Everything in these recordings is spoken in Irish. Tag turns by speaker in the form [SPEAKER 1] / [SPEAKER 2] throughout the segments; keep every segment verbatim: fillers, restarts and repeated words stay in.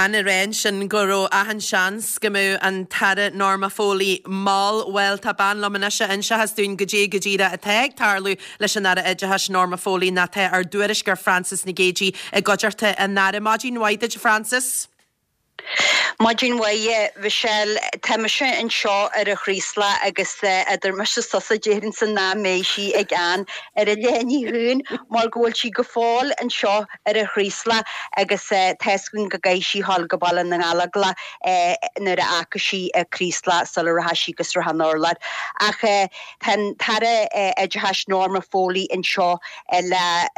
[SPEAKER 1] Anna Ranch and Goro Ahan Shans Gamu and Tara Norma Foley Mall Well Taban Lomanasha and Shahas doing Gaji Gajira a tag Tarlu Lishanara Ejahash Norma Foley Nate or Duerishgar Francis Nigeji a Gojarte and Nara Majin White Francis.
[SPEAKER 2] Majin waye Vishal Temisha and Shaw at a Hrisla agus at the Misha Sausage Jensen na Meishi again at a Lenny Hoon, Margol she go fall and Shaw at a Hrisla agus Tesquin Gagaishi Holgabal and Alagla Nera Akashi a Hrisla Salarahashi Gusrahanorlad Ach ten Tara Edgehash Norma Foley and Shaw la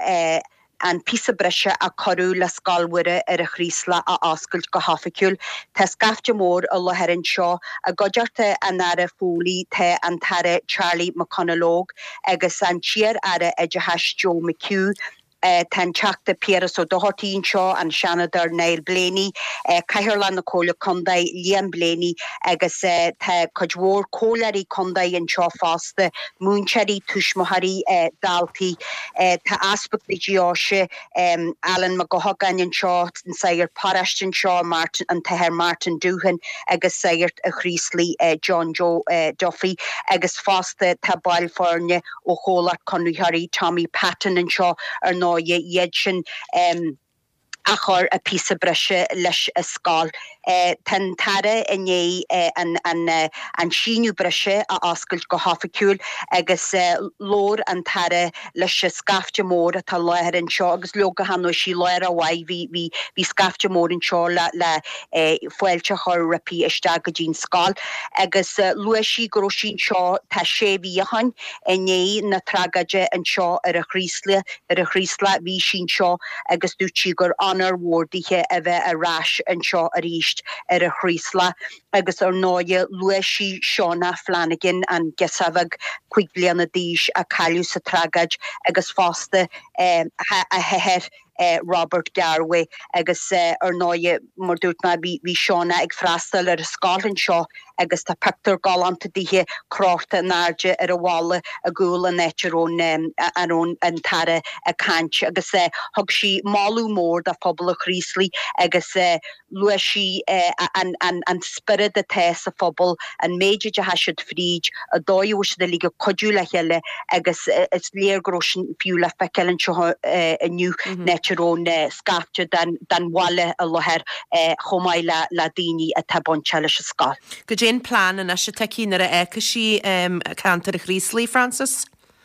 [SPEAKER 2] and písa brise a corú le scalmhuire ar a chrísla a oscailt go hoficúil. Tá scafte mór a leherann seo a godiarta an ara fólí te an tara Charlie McConaughey agus an tíar ara Edgehash Joe McHugh. Uh, tan teachta Pierre so dohartín seo an Shanadar Neil Blaney uh, Caithirlan na cóla condai Liam Blaney agus uh, tá codhór cólarí condai an seo fásta múnchari tuismahari uh, dalti uh, tá aspect na Giosha um, Alan McGohagan an seo an sair Parashton seo Martin an Teher Martin Doohan agus sair a Chrísley uh, John Joe uh, Duffy agus fásta tá Bailfarne ó chólat conúharí Tommy Patton an seo ar no ye yedchen um achor a piece of brush lesh a skull uh, ten tare and ye uh, and and uh, and shinu brush a oscailt go hafacul agus uh, lord and tare lesh scafte mór at a loher and shaw agus loga hano she loher away vi vi vi scafte mór in shaw la la uh, foelcha hor rapi estagajin skull agus uh, lueshi groshin shaw ta shevi han and ye na tragaje and shaw at a chrísla at a chrísla vi shin shaw agus duchi gur on wardihe eve a rash and shaw a reached at a chrísla agus ar nóie Lueshi Shauna Flanagan and Gesavag Quigliana Dish a Calu sa tragaj agus fásta um, a heher Uh, Robert Garway agus uh, ar nóie mar dúirt na bhí Shauna ag freastal ar a Scotland seo agus tá pictar galanta dithe crofta narge ar a bhála a gúla netir ón um, an ón an tara a cant agus uh, thug si máú mór da phobal a Chrísley agus uh, luisi uh, an, an, an spirit a tes a phobal an méide de hasid fríd a dóiúis de liga codúla heile agus uh, is léir grosin fiúla fecellen seo uh, a new mm-hmm. net Ron uh, scafte dan dan wale a loher uh, chomaila ladini a tabonchela skal.
[SPEAKER 1] Gujin plan and asha takinara ekashi um canter Chrísley Francis.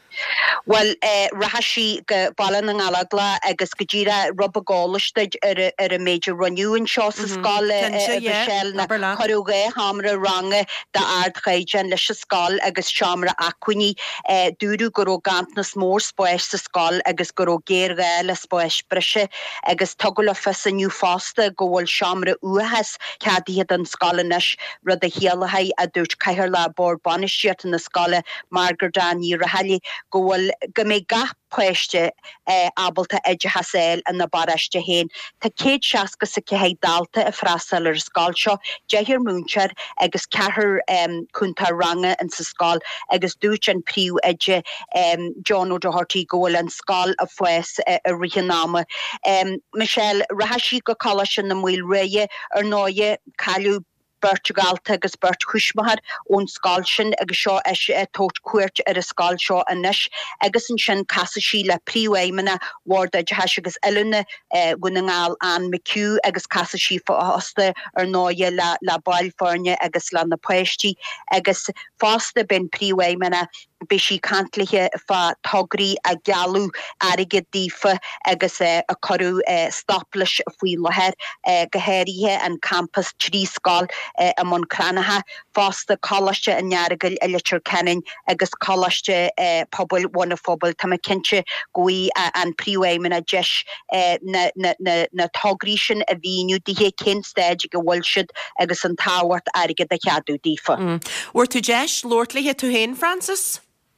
[SPEAKER 2] Well, uh, Rahashi balan ang alagla agus gajira robagolistej er er a major renew in shaw sa skal Michelle na choruge hamra range da ard chaijan le skal agus chamra aquini dúru goro gantnas mór spoes sa skal agus goro gerga le spoes brishe agus togula fessa new fasta goal chamra uhas cadi an skalanesh rud a hialahai a dúrt caihirla bor banishiat in the skala Margardani Rahali goal gymig gap pweste uh, abalta edge hasel and the barashte hen ta Kate Shaska sa cehei dalta a frasal ar skal seo jehir múnchar agus cahir um, kunta ranga and sa skal agus dúch an priw edge um, John O'Doherty goal and skal a fwes uh, a rihanama um, Michelle Rahashi go kalash in the mwil reye ar noye kalu Bertugalta agus Bert Cushmahar on Skalshin agus seo is a tot cuirt ar a Skal seo anish agus an sin Casashi le príomhaimena warda dehash agus Elena uh, Gunangal an McHugh agus Casashi fa hosta ar nóie la la Bailfarne agus la na Puesti agus fásta ben príomhaimena bishi cantliche fa togri a galu arige difa agus uh, a coru uh, stoplish fui loher uh, gaherihe and campus trí skal uh, amon cranaha fasta college and yarigil elicher kenning agus college uh, pobl one phobal tamakinche gui uh, and priwaymen a jesh uh, na na na na togrishin a vinu dihe kin stage go walshid agus an tawart arige da chadu difa
[SPEAKER 1] mm. Were to jesh lordliche to hen Francis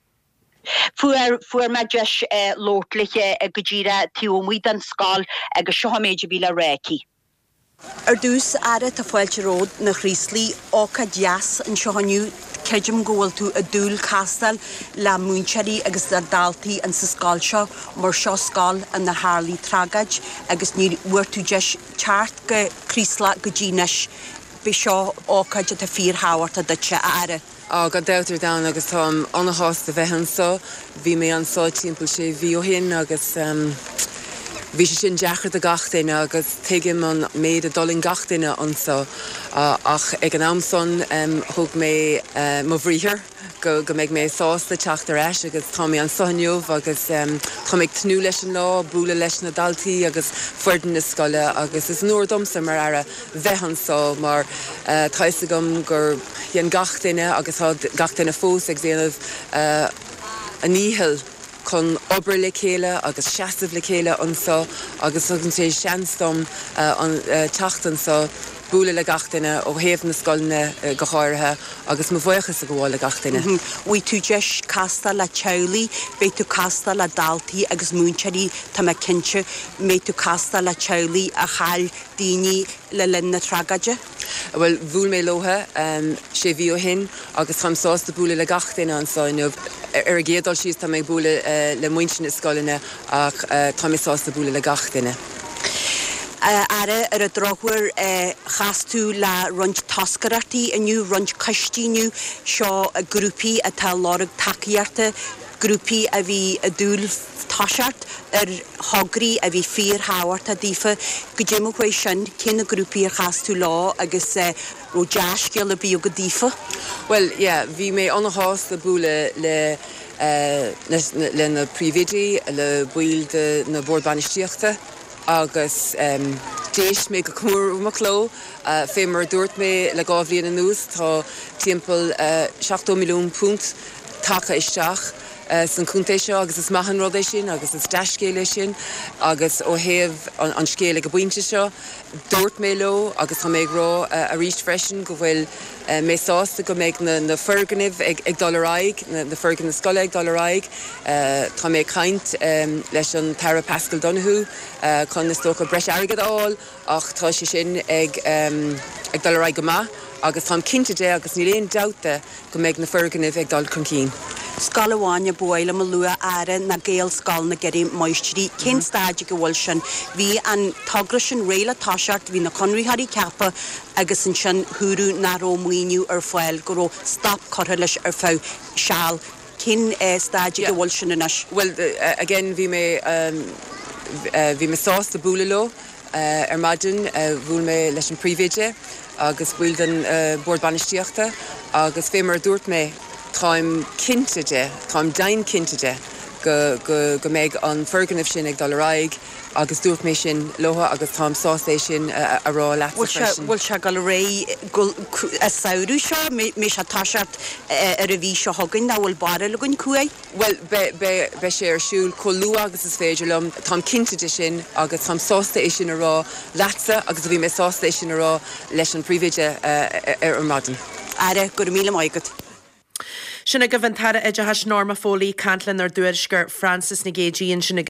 [SPEAKER 2] Fuair fuair ma jesh uh, lordliche a gajira tiomwyd an skal agus seo méide bhíle réki.
[SPEAKER 3] Ar dús ara tá foiilte ród na Chrísley ó ca deas an seohanniu ceidim ggóil tú a dúil castal le múnseí agus ar daltaí an sa scáil seo mar seo scáil an na Harlí tragaid agus ní bhuair tú deis teart go crísla go ddíneis be seo ócaid a fír háhart a dute aire.
[SPEAKER 4] Á go deutar da agus tá anna hásta bheithan so, bhí mé an sá timppla sé bhí ó hin agus um, bhí sé sin deachar a gachtaine agus tuigim an méad a dolin gachtaine ansa uh, ach ag an amson um, thug mé uh, mo bhríthir go, go méid mé sásta teachtar eis agus tá mé an sohanniuh agus um, tá méid tnú leis an lá, búla leis na daltaí agus fuirdan na scoile agus is nuair domsa mar ar a bheithan so mar uh, taisa gom gur dhéan gachtaine agus tá gachtaine fós ag déanamh uh, a níhil chun obair le chéile agus seaamh le chéile ansa agus tugann sé seanstom uh, an uh, teachtan sa búla le gachtaine ó héamh na scoilne uh, go háirithe agus mo bhuichas a go bháil le gachtaine.
[SPEAKER 3] Bhui tú deis casta le tealaí, bé tú casta le daltaí agus múnseí tá me cinse mé tú casta le tealaí a chail daoine le lena tragaide?
[SPEAKER 4] Well, bhúil mé lotha um, sé bhí ó hin agus chum sásta búla le gachtaine an sáinmh ar a géadal síos tá méid búla uh, le muintin na scoilne ach uh, tá mé sásta búla le gachtaine.
[SPEAKER 3] Ara ar a drochhuiir chaú le runt tascarartaí aniu runt costíniu seo a grúpií a tá lárug takeíarta grúpií a bhí a dúil táseart ar hograí a bhí fír háhart a ddífa go déimehfuil sin cin na grúpií ar chaú lá agus ó deasceal a bhí go ddífa?
[SPEAKER 4] Well, yeah, bhí mé anna hásta búla le uh, le, le na prívidí le buil de na bord banistíochta agus um, déis mé go cmúr ma cló uh, fé mar dúirt mé le gábhlíon an nús tá timppel uh, seachtó milliún punt tacha isteach uh, san cúntéis seo agus is maihan rud é sin agus is deiscéile sin agus ó héamh an, an scéile go buinte seo dúirt mé lo agus tá méid rá uh, a ríist freisin go bhfuil Uh, mé sásta go méid na, na ferganibh ag, ag dollaraig, na, na fergan na scoile ag dollaraig, uh, tá mé caint um, leis an Tara Pascal Donahue, uh, chun na stócha breis airgad áil, ach tá sé sin ag, um, ag dollaraig go maith, agus tám cinnte dé agus ní léon dáta go méid na ferganibh ag dul chun cín.
[SPEAKER 3] Scalaháine buile me lua aire na géal scal na geirí moistrí cén stáide go bhfuil sin bhí an tagra sin réile táseart hí na conríthaí ceapa agus an sin thuúrú naró muoinniu ar foiil go ró stop chotha leis ar fá seall cén stáide go bhfuil sin inis.
[SPEAKER 4] Well, uh, again, bhí mé um, uh, bhí mé sásta búla lo uh, ar maidin uh, bhúil mé leis an príomhide agus bhfuil den uh, bord banistíochta agus fé mar dúirt mé táim cinnteide, táim dain cinnteide go, go, go méid an ferganibh sin ag dollaraig agus dúirt mé sin lotha agus tám sásta sin uh, a rá leat freisin.
[SPEAKER 3] Bhfuil se gal ré a saoú seo mé se táseart ar a bhí seo thugann na bhfuil bara le gon cuaig?
[SPEAKER 4] Well, be, be, be sé ar siúil choú agus is féidirlumm tám cinnteide sin agus tám sásta é sin a rá leatsa agus bhí mé sásta é sin a rá leis an príomhide uh, ar an maidin.
[SPEAKER 3] Ara gur míle maigad.
[SPEAKER 1] Sinna go bhain tada ide has Norma Foley Cantlin ar dúirsgur Francis na Géjíon sinna